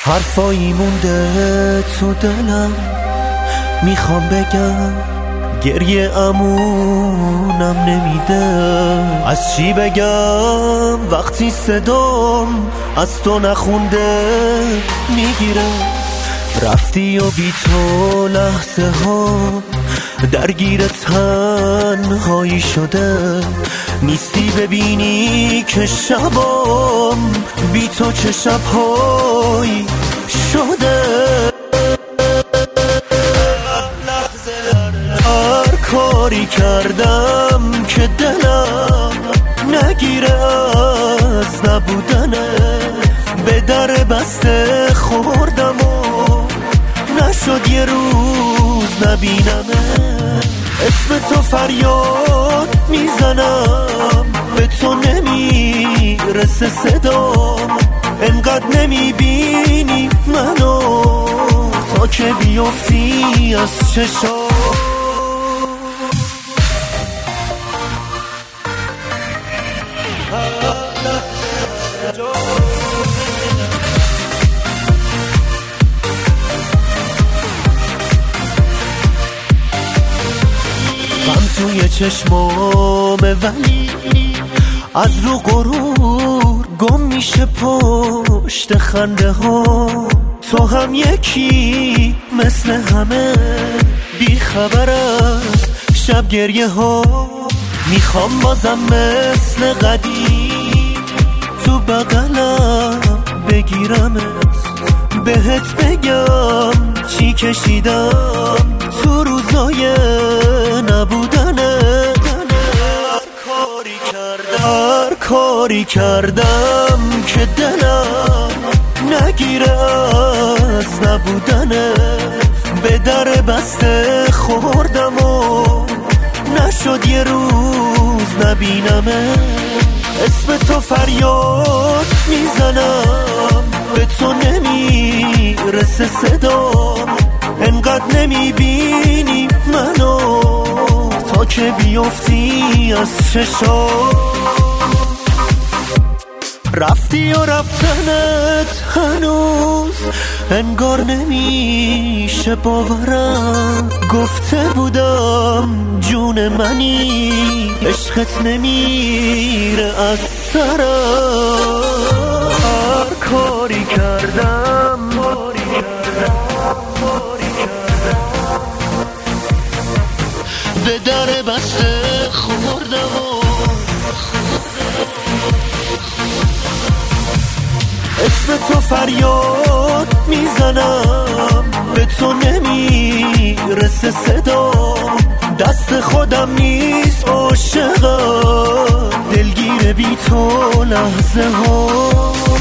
حرفایی مونده تو دلم، میخوام بگم گریه امونم نمیده. از چی بگم وقتی صدام از تو نخونده میگیره. رفتی و بی تو لحظه ها درگیر تنهایی شده. نیستی ببینی که شبام بی تو چه شبهایی شده. هر کاری کردم که دلم نگیره از نبودنه. به در بسته خوردم و نشد یه روز نبینمه. اسم تو فریاد میزنم، به تو نمیرسه صدام. انقدر نمیبینی منو تا که بیفتی از چشام. غم توی چشمامه ولی از رو غرور گم میشه پشت خنده ها. تو هم یکی مثل همه بی خبر از شب گریه ها. میخوام بازم مثل قدیم تو بغلم بگیرمت، بهت بگم چی کشیدم تو روزای نبودنه. هر کاری کردم که دلم نگیره از نبودنه. به در بسته خوردم و نشد یه روز نبینمه. اسم تو فریاد میزنم، به تو نمیرسه صدام. انقدر نمیبینی منو تا که بیفتی از چشام. رفتی و رفتنت هنوز انگار نمیشه باورم. گفته بودم جون منی، عشقت نمیره از سرم. هر کاری کردم به در بسته خوردم و اسم تو فریاد میزنم، به تو نمیرسه صدام. دست خودم نیست عاشقم، دلگیر بی تو لحظه ها.